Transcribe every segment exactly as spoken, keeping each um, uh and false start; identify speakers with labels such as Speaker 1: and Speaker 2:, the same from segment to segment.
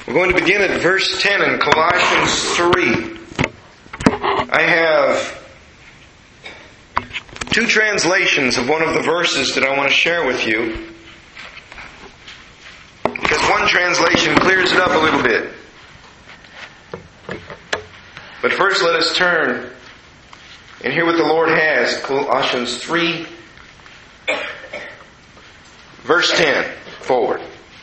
Speaker 1: We're going to begin at verse ten in Colossians three. I have two translations of one of the verses that I want to share with you, because one translation clears it up a little bit. But first let us turn and hear what the Lord has. Colossians three, verse ten, forward.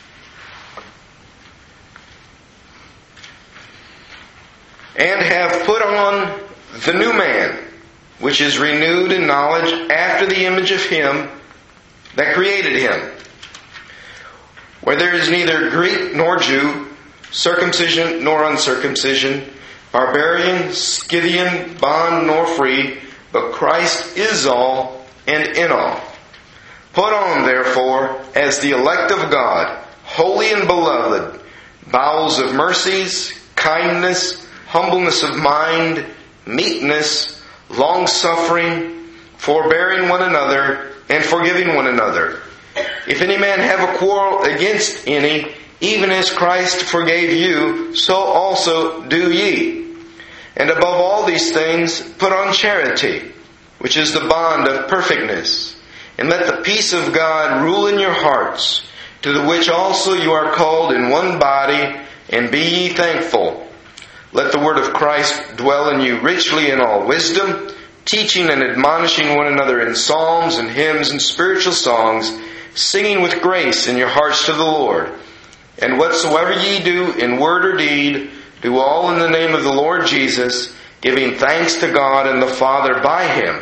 Speaker 1: And have put on the new man, which is renewed in knowledge after the image of Him that created him, where there is neither Greek nor Jew, circumcision nor uncircumcision, barbarian, Scythian, bond nor free, but Christ is all and in all. Put on, therefore, as the elect of God, holy and beloved, bowels of mercies, kindness, humbleness of mind, meekness, long-suffering, forbearing one another, and forgiving one another. If any man have a quarrel against any, even as Christ forgave you, so also do ye. And above all these things, put on charity, which is the bond of perfectness. And let the peace of God rule in your hearts, to the which also you are called in one body, and be ye thankful. Let the word of Christ dwell in you richly in all wisdom, teaching and admonishing one another in psalms and hymns and spiritual songs, singing with grace in your hearts to the Lord. And whatsoever ye do in word or deed, do all in the name of the Lord Jesus, giving thanks to God and the Father by Him.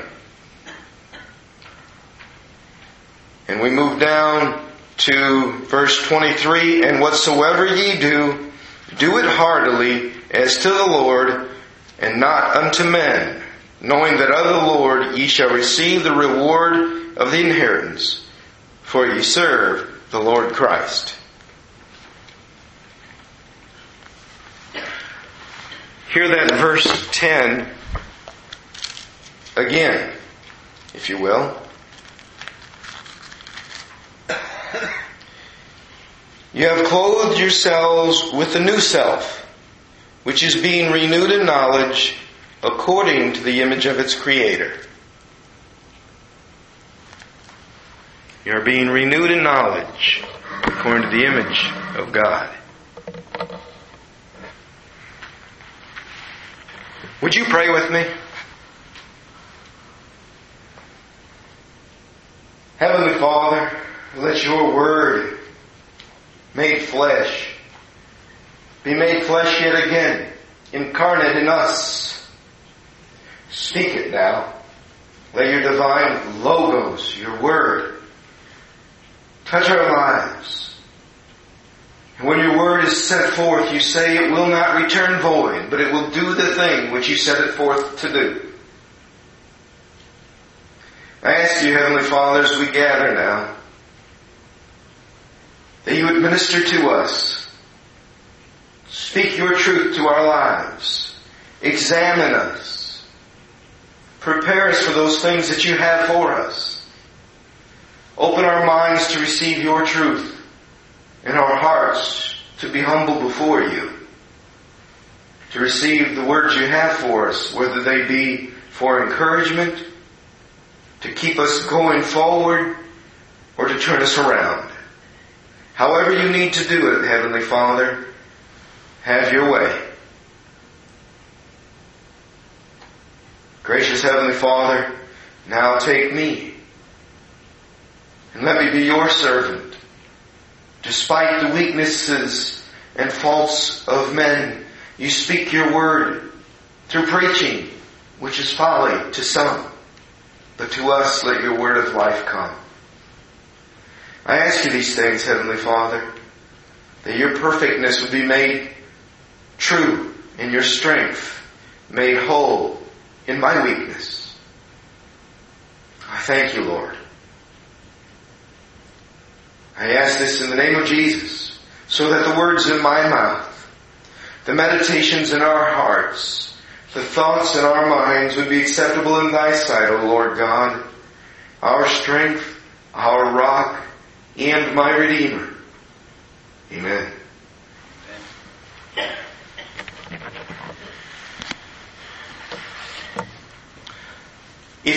Speaker 1: And we move down to verse twenty-three, and whatsoever ye do, do it heartily as to the Lord, and not unto men, knowing that of the Lord ye shall receive the reward of the inheritance, for ye serve the Lord Christ. Hear that verse ten again, if you will. You have clothed yourselves with the new self, which is being renewed in knowledge according to the image of its Creator. You are being renewed in knowledge according to the image of God. Would you pray with me? Heavenly Father, let your word made flesh be made flesh yet again, incarnate in us. Speak it now. Let your divine logos, your word, touch our lives. And when your word is set forth, you say it will not return void, but it will do the thing which you set it forth to do. I ask you, Heavenly Father, as we gather now, that you would minister to us. Speak your truth to our lives. Examine us. Prepare us for those things that you have for us. Open our minds to receive your truth, and our hearts to be humble before you, to receive the words you have for us, whether they be for encouragement, to keep us going forward, or to turn us around. However you need to do it, Heavenly Father, have your way. Gracious Heavenly Father, now take me, and let me be your servant. Despite the weaknesses and faults of men, you speak your word through preaching, which is folly to some, but to us let your word of life come. I ask you these things, Heavenly Father, that your perfectness would be made true in your strength, made whole in my weakness. I thank you, Lord. I ask this in the name of Jesus, so that the words in my mouth, the meditations in our hearts, the thoughts in our minds would be acceptable in thy sight, O Lord God, our strength, our rock, and my Redeemer. Amen.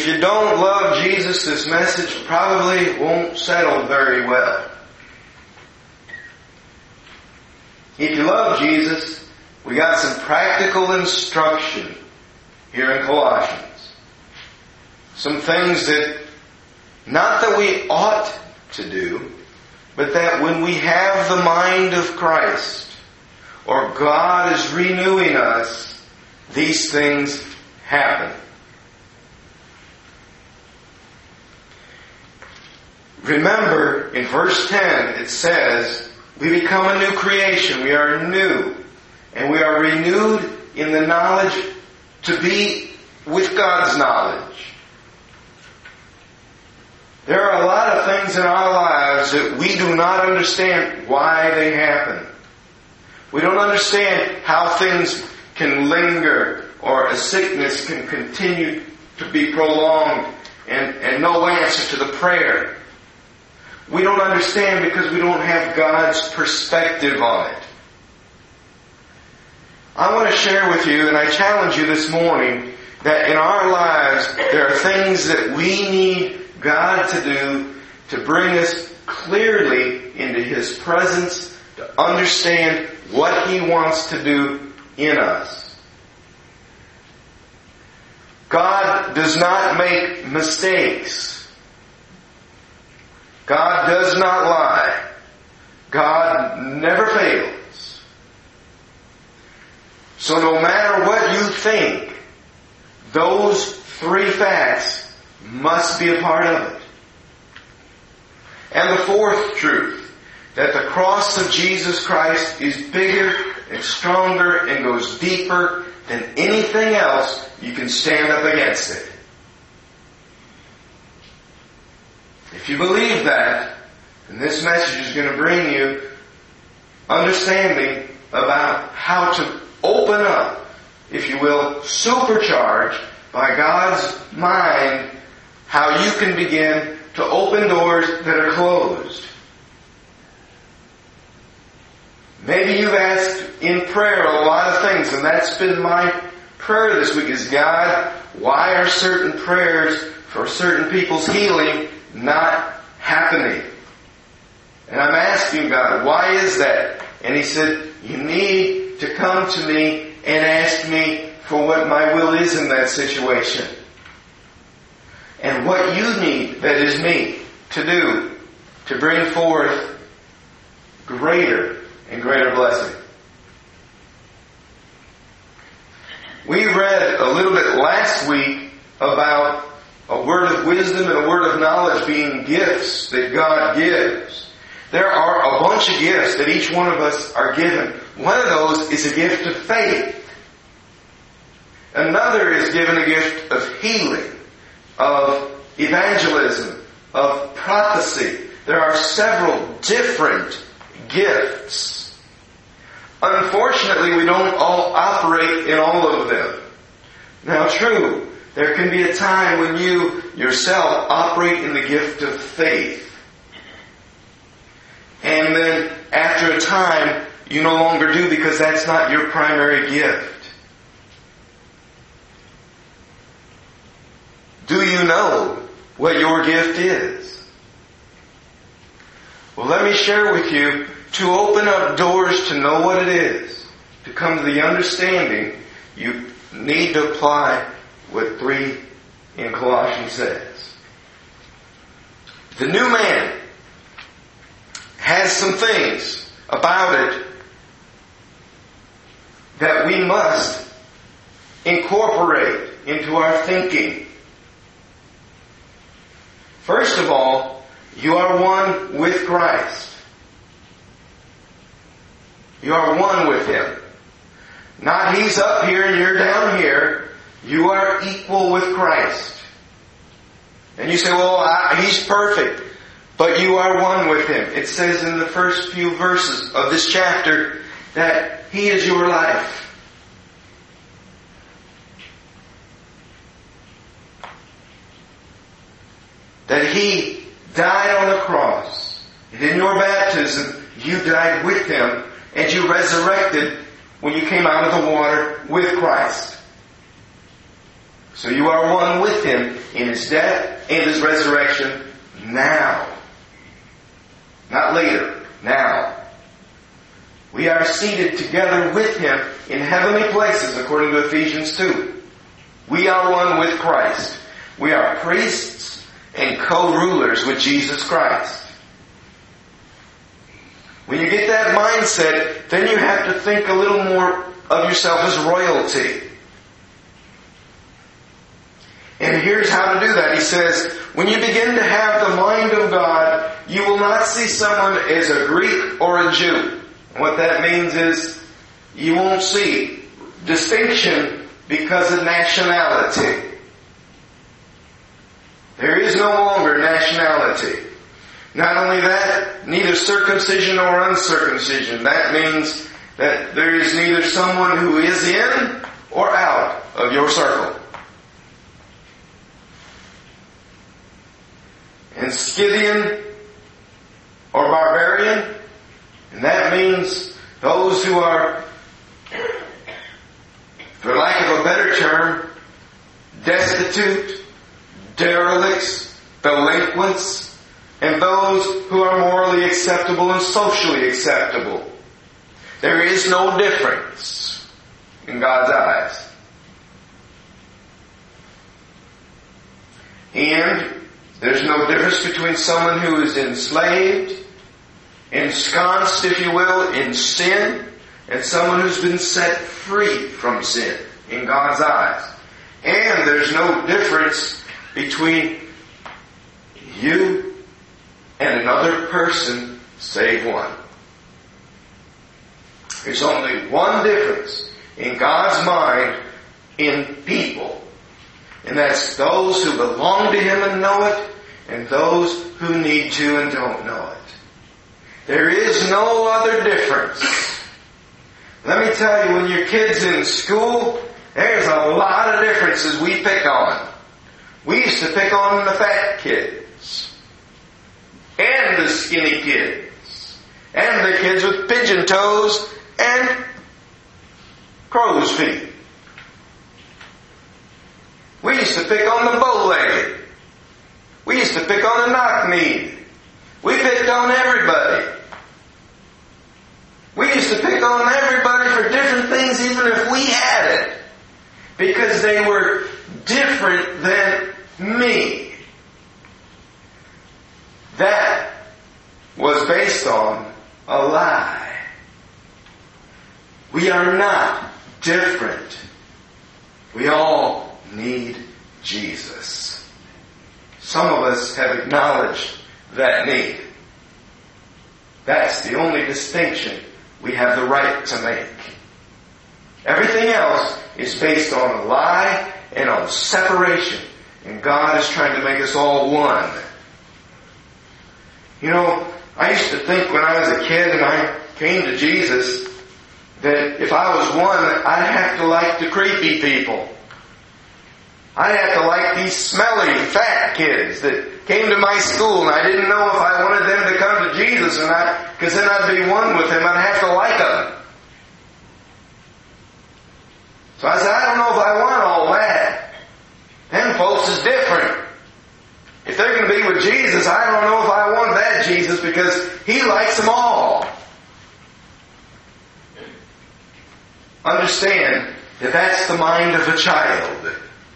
Speaker 1: if you don't love Jesus, this message probably won't settle very well. If you love Jesus, we got some practical instruction here in Colossians. Some things that, not that we ought to do, but that when we have the mind of Christ, or God is renewing us, these things happen. Remember, in verse ten, it says, we become a new creation. We are new. And we are renewed in the knowledge to be with God's knowledge. There are a lot of things in our lives that we do not understand why they happen. We don't understand how things can linger or a sickness can continue to be prolonged and, and no answer to the prayer. We don't understand because we don't have God's perspective on it. I want to share with you, and I challenge you this morning, that in our lives there are things that we need God to do to bring us clearly into His presence, to understand what He wants to do in us. God does not make mistakes. God does not lie. God never fails. So no matter what you think, those three facts must be a part of it. And the fourth truth, that the cross of Jesus Christ is bigger and stronger and goes deeper than anything else you can stand up against it. If you believe that, then this message is going to bring you understanding about how to open up, if you will, supercharge by God's mind how you can begin to open doors that are closed. Maybe you've asked in prayer a lot of things, and that's been my prayer this week is, God, why are certain prayers for certain people's healing not happening? And I'm asking God, why is that? And He said, you need to come to me and ask me for what my will is in that situation. And what you need, that is me, to do, to bring forth greater and greater blessing. We read a little bit last week about a word of wisdom and a word of knowledge being gifts that God gives. There are a bunch of gifts that each one of us are given. One of those is a gift of faith. Another is given a gift of healing, of evangelism, of prophecy. There are several different gifts. Unfortunately, we don't all operate in all of them. Now, true, there can be a time when you yourself operate in the gift of faith. And then after a time, you no longer do because that's not your primary gift. Do you know what your gift is? Well, let me share with you, to open up doors to know what it is, to come to the understanding, you need to apply what three in Colossians says. The new man has some things about it that we must incorporate into our thinking. First of all, you are one with Christ. You are one with Him. Not He's up here and you're down here. You are equal with Christ. And you say, well, I, He's perfect. But you are one with Him. It says in the first few verses of this chapter that He is your life. That He died on the cross. And in your baptism, you died with Him. And you resurrected when you came out of the water with Christ. So you are one with Him in His death and His resurrection now. Not later, now. We are seated together with Him in heavenly places according to Ephesians two. We are one with Christ. We are priests and co-rulers with Jesus Christ. When you get that mindset, then you have to think a little more of yourself as royalty. And here's how to do that. He says, when you begin to have the mind of God, you will not see someone as a Greek or a Jew. And what that means is you won't see distinction because of nationality. There is no longer nationality. Not only that, neither circumcision or uncircumcision. That means that there is neither someone who is in or out of your circle. And Scythian or barbarian, and that means those who are, for lack of a better term, destitute, derelicts, delinquents, and those who are morally acceptable and socially acceptable. There is no difference in God's eyes. And there's no difference between someone who is enslaved, ensconced, if you will, in sin, and someone who's been set free from sin in God's eyes. And there's no difference between you and another person save one. There's only one difference in God's mind in people. And that's those who belong to Him and know it, and those who need to and don't know it. There is no other difference. Let me tell you, when your kid's in school, there's a lot of differences we pick on. We used to pick on the fat kids, and the skinny kids, and the kids with pigeon toes and crow's feet. We used to pick on the bow-legged. We used to pick on the knock-kneed. We picked on everybody. We used to pick on everybody for different things even if we had it. Because they were different than me. That was based on a lie. We are not different. We all need Jesus. Some of us have acknowledged that need. That's the only distinction we have the right to make. Everything else is based on a lie and on separation. And God is trying to make us all one. You know, I used to think when I was a kid and I came to Jesus that if I was one, I'd have to like the creepy people. I'd have to like these smelly, fat kids that came to my school, and I didn't know if I wanted them to come to Jesus or not, because then I'd be one with Him. I'd have to like them. So I said, I don't know if I want all that. Them folks is different. If they're going to be with Jesus, I don't know if I want that Jesus, because He likes them all. Understand that that's the mind of a child,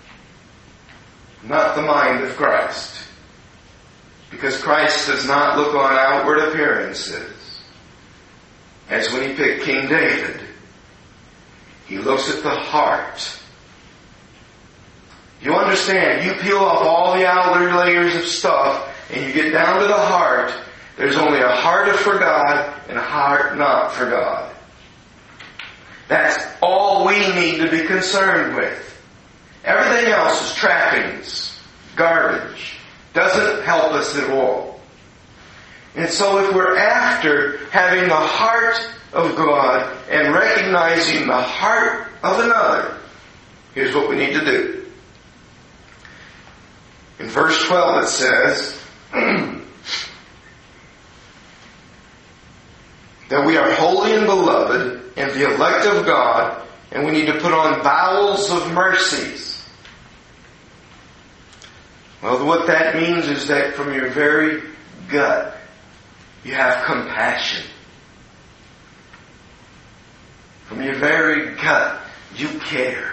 Speaker 1: not the mind of Christ. Because Christ does not look on outward appearances. As when He picked King David, He looks at the heart. You understand, you peel off all the outer layers of stuff and you get down to the heart. There's only a heart for God and a heart not for God. That's all we need to be concerned with. Everything else is trappings, garbage. Doesn't help us at all. And so if we're after having the heart of God and recognizing the heart of another, here's what we need to do. In verse twelve it says that we are holy and beloved and the elect of God, and we need to put on bowels of mercies. Well, what that means is that from your very gut, you have compassion. From your very gut, you care.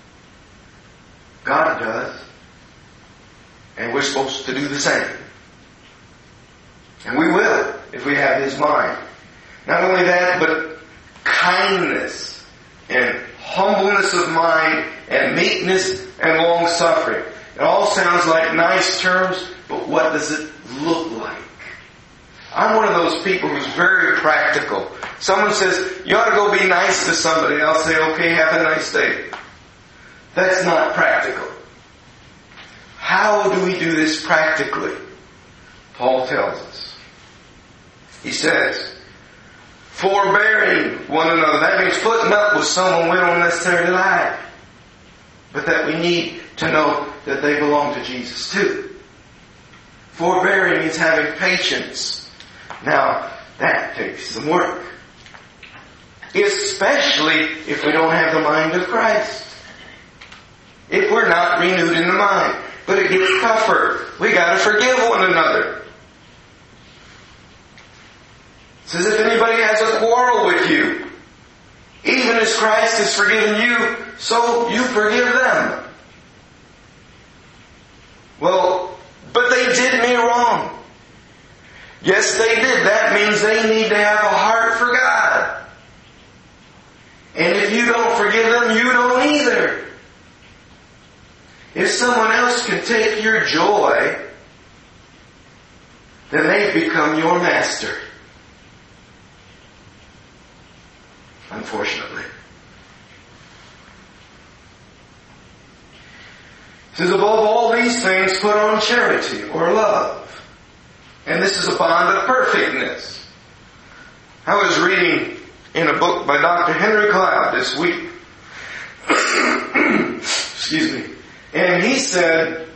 Speaker 1: God does. And we're supposed to do the same. And we will, if we have His mind. Not only that, but kindness and humbleness of mind and meekness and long-suffering. It all sounds like nice terms, but what does it look like? I'm one of those people who's very practical. Someone says, you ought to go be nice to somebody. I'll say, okay, have a nice day. That's not practical. How do we do this practically? Paul tells us. He says, forbearing one another. That means putting up with someone we don't necessarily like, but that we need to know that they belong to Jesus too. Forbearing means having patience. Now, that takes some work. Especially if we don't have the mind of Christ. If we're not renewed in the mind. But it gets tougher. We got to forgive one another. It says if anybody has a quarrel with you, even as Christ has forgiven you, so you forgive them. Well, but they did me wrong. Yes, they did. That means they need to have a heart for God. And if you don't forgive them, you don't either. If someone else can take your joy, then they've become your master. Unfortunately. It says, above all these things, put on charity or love. And this is a bond of perfectness. I was reading in a book by Doctor Henry Cloud this week. Excuse me. And he said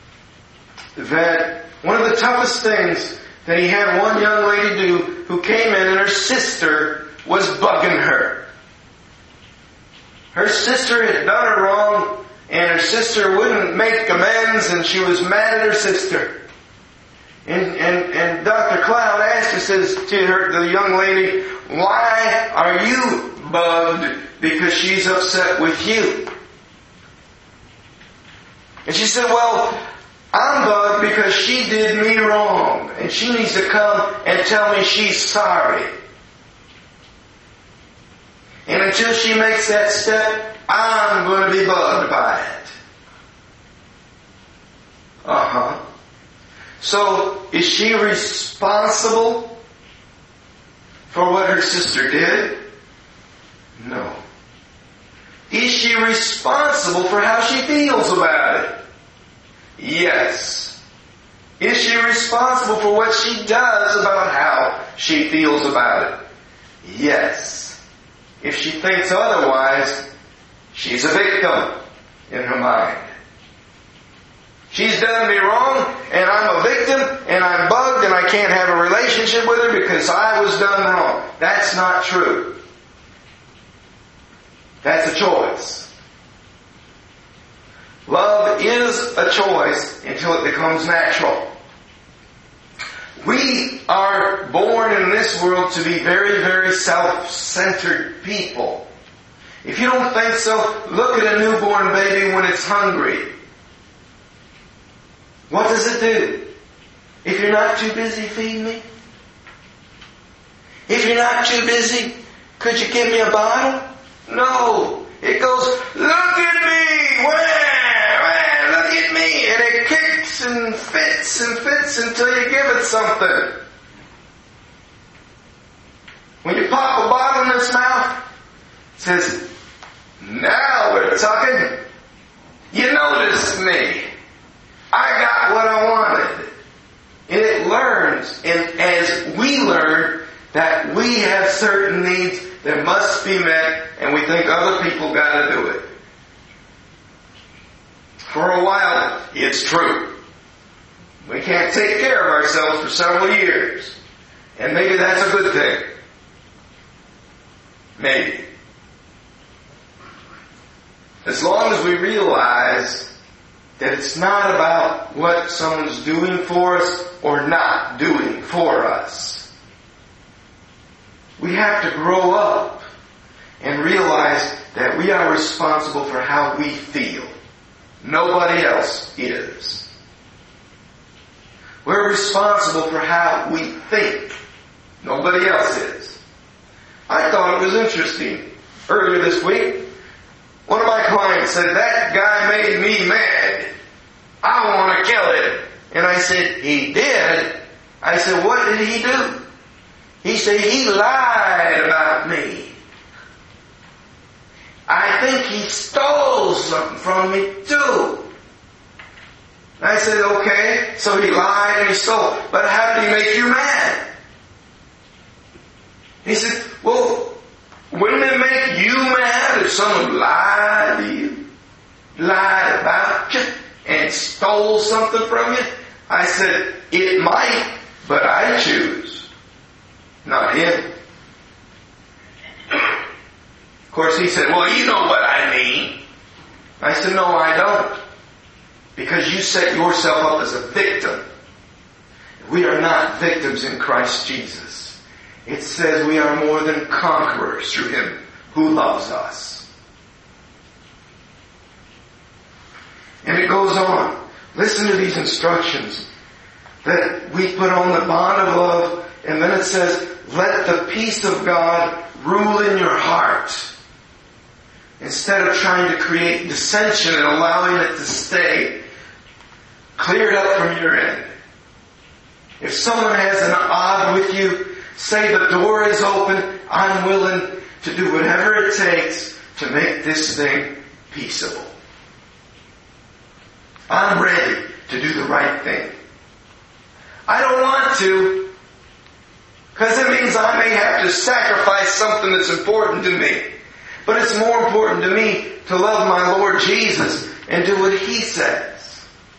Speaker 1: that one of the toughest things that he had one young lady do who came in and her sister was bugging her. Her sister had done her wrong and her sister wouldn't make amends and she was mad at her sister. And, and, and Doctor Cloud asked her, says to her, the young lady, why are you bugged because she's upset with you? And she said, well, I'm bugged because she did me wrong. And she needs to come and tell me she's sorry. And until she makes that step, I'm going to be bugged by it. Uh-huh. So, is she responsible for what her sister did? No. Is she responsible for how she feels about it? Yes. Is she responsible for what she does about how she feels about it? Yes. If she thinks otherwise, she's a victim in her mind. She's done me wrong, and I'm a victim, and I'm bugged, and I can't have a relationship with her because I was done wrong. That's not true. That's a choice. Love is a choice until it becomes natural. We are born in this world to be very, very self-centered people. If you don't think so, look at a newborn baby when it's hungry. What does it do? If you're not too busy, feed me. If you're not too busy, could you give me a bottle? No. It goes, look at me! Wah, wah, look at me! And it kicks and fits and fits until you give it something. When you pop a bottle in its mouth, it says, now we're talking. You noticed me. I got what I wanted. And it learns, and as we learn that we have certain needs that must be met, and we think other people got to do it. For a while, it's true. We can't take care of ourselves for several years. And maybe that's a good thing. Maybe. As long as we realize that it's not about what someone's doing for us or not doing for us. We have to grow up and realize that we are responsible for how we feel. Nobody else is. We're responsible for how we think. Nobody else is. I thought it was interesting. Earlier this week, one of my clients said, "That guy made me mad. I want to kill him." And I said, "He did?" I said, "What did he do?" He said, "He lied about me. I think he stole something from me too." I said, "Okay, so he lied and he stole. But how did he make you mad?" He said, "Well, wouldn't it make you mad if someone lied to you? Lied about you and stole something from you?" I said, "It might, but I choose, not him." Of course he said, "Well, you know what I mean." I said, "No, I don't. Because you set yourself up as a victim. We are not victims in Christ Jesus. It says we are more than conquerors through Him who loves us." And it goes on. Listen to these instructions. That we put on the bond of love, and then it says, "Let the peace of God rule in your heart." Instead of trying to create dissension and allowing it to stay, clear it up from your end. If someone has an odd with you, say, "The door is open. I'm willing to do whatever it takes to make this thing peaceable. I'm ready to do the right thing. I don't want to, because it means I may have to sacrifice something that's important to me. But it's more important to me to love my Lord Jesus and do what He says.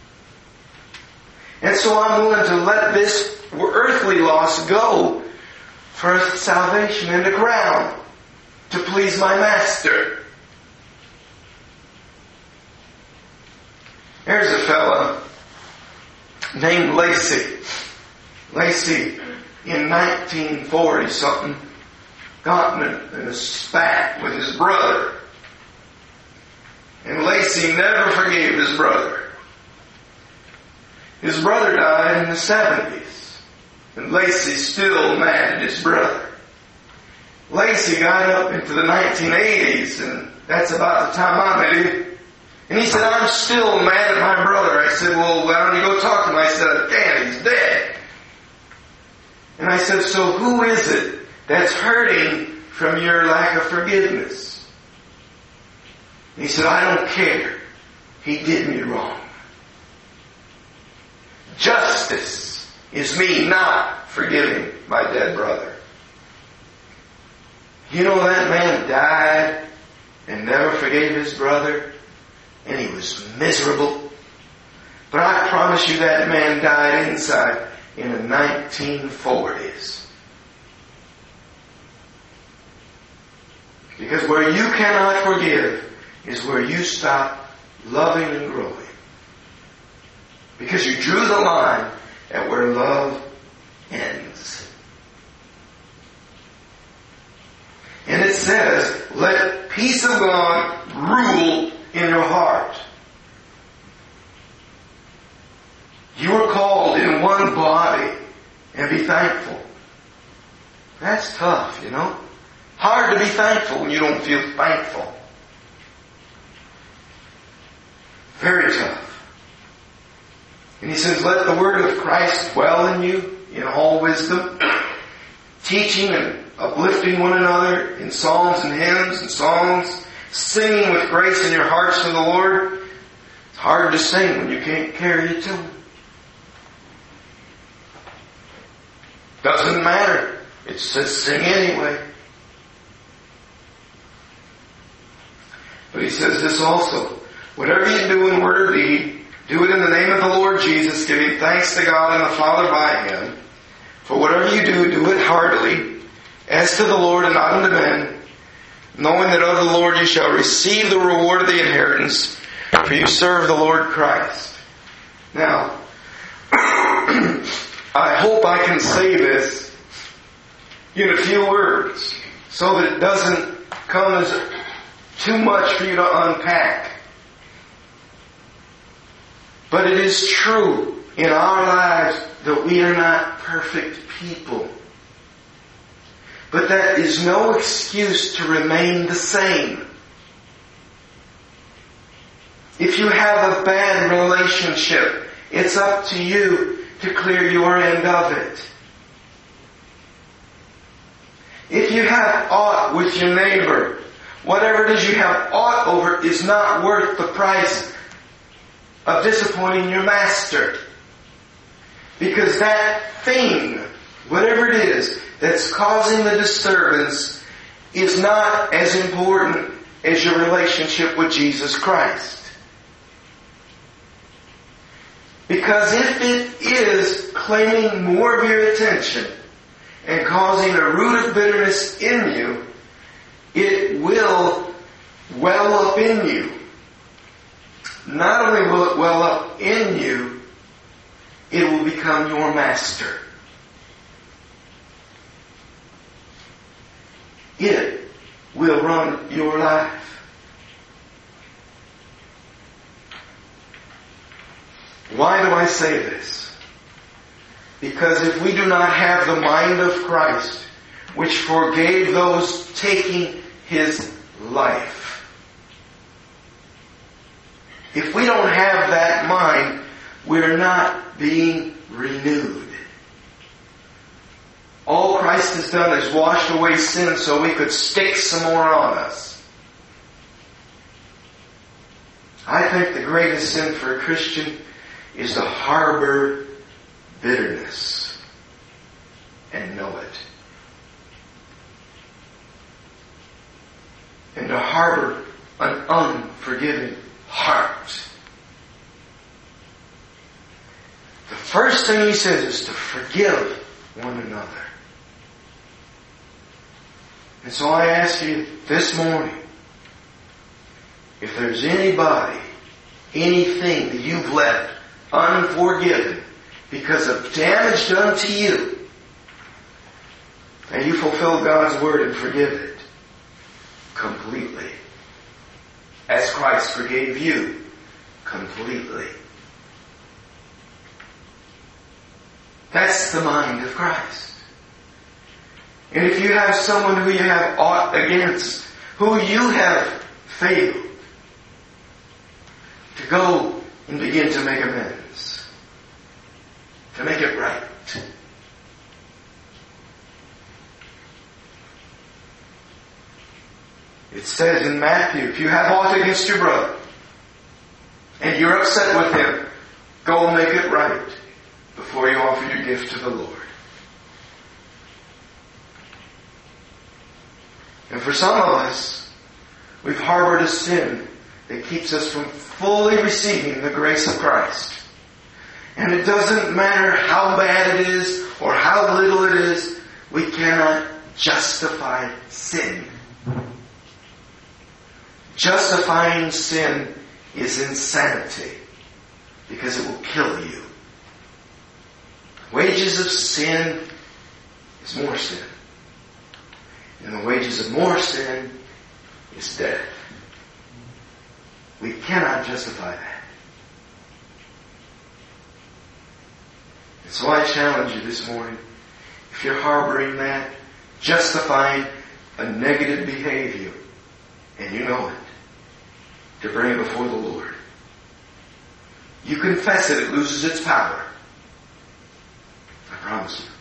Speaker 1: And so I'm willing to let this earthly loss go for salvation and the crown to please my Master." There's a fella named Lacey. Lacey, in nineteen forty something, got in a, in a spat with his brother. And Lacey never forgave his brother. His brother died in the seventies. And Lacey's still mad at his brother. Lacey got up into the nineteen eighties, and that's about the time I met him. And he said, "I'm still mad at my brother." I said, "Well, why don't you go talk to him?" I said, "Dad, he's dead." And I said, "So who is it that's hurting from your lack of forgiveness?" And he said, "I don't care. He did me wrong. Justice is me not forgiving my dead brother." You know, that man died and never forgave his brother, and he was miserable. But I promise you that man died inside in the nineteen forties. Because where you cannot forgive is where you stop loving and growing. Because you drew the line at where love ends. And it says, "Let peace of God rule in your heart." You are called in one body, and be thankful. That's tough, you know. Hard to be thankful when you don't feel thankful. Very tough. And he says, "Let the word of Christ dwell in you in all wisdom, teaching and uplifting one another in psalms and hymns and songs, singing with grace in your hearts to the Lord." It's hard to sing when you can't carry a tune. Doesn't matter. It says sing anyway. But he says this also, "Whatever you do in word or deed, do it in the name of the Lord Jesus, giving thanks to God and the Father by Him. For whatever you do, do it heartily, as to the Lord and not unto men, knowing that of the Lord you shall receive the reward of the inheritance. For you serve the Lord Christ. Now, I hope I can say this in a few words so that it doesn't come as too much for you to unpack. But it is true in our lives that we are not perfect people. But that is no excuse to remain the same. If you have a bad relationship, it's up to you to clear your end of it. If you have aught with your neighbor, whatever it is you have aught over is not worth the price of disappointing your master. Because that thing, whatever it is that's causing the disturbance, is not as important as your relationship with Jesus Christ. Because if it is claiming more of your attention and causing a root of bitterness in you, it will well up in you. Not only will it well up in you, it will become your master. It will run your life. Why do I say this? Because if we do not have the mind of Christ, which forgave those taking His life, if we don't have that mind, we're not being renewed. All Christ has done is washed away sin so we could stick some more on us. I think the greatest sin for a Christian is to harbor bitterness and know it. And to harbor an unforgiving heart. The first thing he says is to forgive one another. And so I ask you this morning, if there's anybody, anything that you've left unforgiven because of damage done to you, and you fulfill God's word and forgive it completely, as Christ forgave you completely. That's the mind of Christ. And if you have someone who you have aught against, who you have failed, to go and begin to make amends. To make it right. It says in Matthew, if you have aught against your brother, and you're upset with him, go and make it right before you offer your gift to the Lord. And for some of us, we've harbored a sin that keeps us from fully receiving the grace of Christ. And it doesn't matter how bad it is or how little it is, we cannot justify sin. Justifying sin is insanity because it will kill you. Wages of sin is more sin. And the wages of more sin is death. We cannot justify that. And so I challenge you this morning, if you're harboring that, justifying a negative behavior, and you know it, to bring it before the Lord. You confess it, it loses its power. I promise you.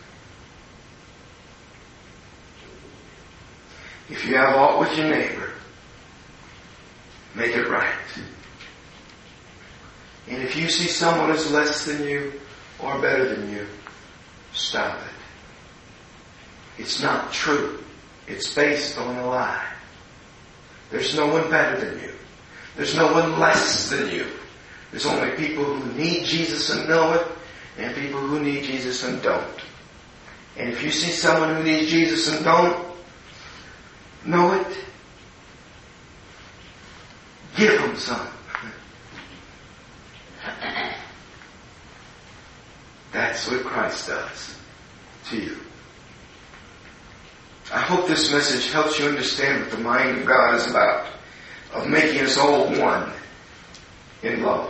Speaker 1: If you have aught with your neighbor, make it right. And if you see someone as less than you or better than you, stop it. It's not true. It's based on a lie. There's no one better than you. There's no one less than you. There's only people who need Jesus and know it, and people who need Jesus and don't. And if you see someone who needs Jesus and don't know it, give them some. That's what Christ does to you. I hope this message helps you understand what the mind of God is about, of making us all one in love.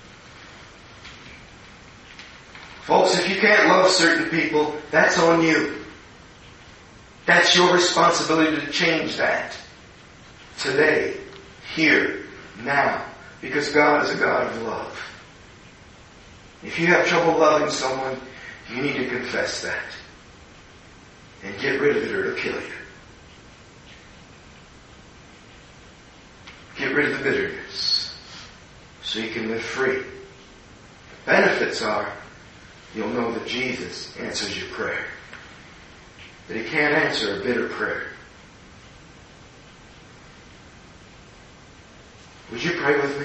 Speaker 1: Folks, if you can't love certain people, that's on you. That's your responsibility to change that. Today, here, now. Because God is a God of love. If you have trouble loving someone, you need to confess that. And get rid of it or it'll kill you. Get rid of the bitterness so you can live free. The benefits are you'll know that Jesus answers your prayer. That He can't answer a bitter prayer. Would you pray with me?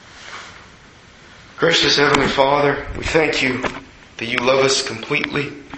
Speaker 1: Gracious Heavenly Father, we thank You that You love us completely.